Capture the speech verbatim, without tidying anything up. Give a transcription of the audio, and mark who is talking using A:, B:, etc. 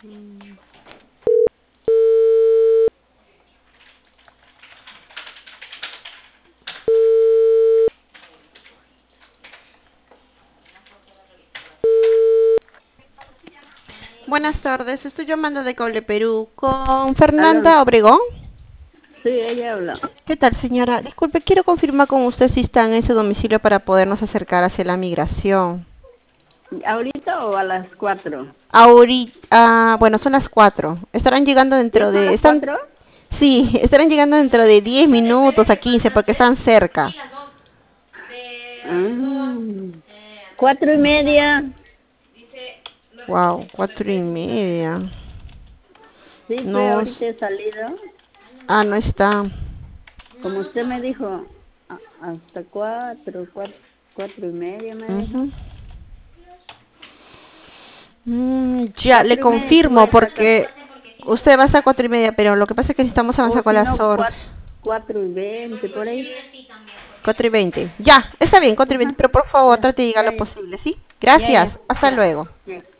A: Buenas tardes, estoy llamando de Cable Perú con
B: Aló.
A: Fernanda Obregón.
B: Sí, ella habla.
A: ¿Qué tal, señora? Disculpe, quiero confirmar con usted si está en ese domicilio para podernos acercar hacia la migración.
B: ¿Ahorita o a las cuatro?
A: Ahorita, ah, bueno, son las cuatro. Estarán llegando
B: ¿Sí,
A: dentro
B: son
A: de,
B: las
A: están,
B: cuatro?
A: sí, estarán llegando dentro de diez minutos a quince porque están cerca.
B: Ah, cuatro y media.
A: Wow, cuatro y media.
B: Sí, pues
A: No,
B: ahorita
A: s-
B: he salido.
A: ah, no está.
B: Como usted me dijo, a- hasta cuatro, cuatro, cuatro y media me dijo.
A: Ujú. Mm, ya, le
B: Cuatro y media si voy
A: confirmo
B: a sacar.
A: porque usted va hasta cuatro y media, pero lo que pasa es que necesitamos
B: O
A: avanzar con
B: si
A: las
B: no,
A: órdenes.
B: cuatro, cuatro y veinte, por ahí.
A: Cuatro y veinte. Ya, está bien, cuatro y veinte,
B: Ajá.
A: pero por favor
B: Ya,
A: trate de llegar
B: ya,
A: lo
B: ya.
A: posible, ¿sí?
B: Ya, ya,
A: Gracias, hasta
B: ya.
A: luego.
B: Ya.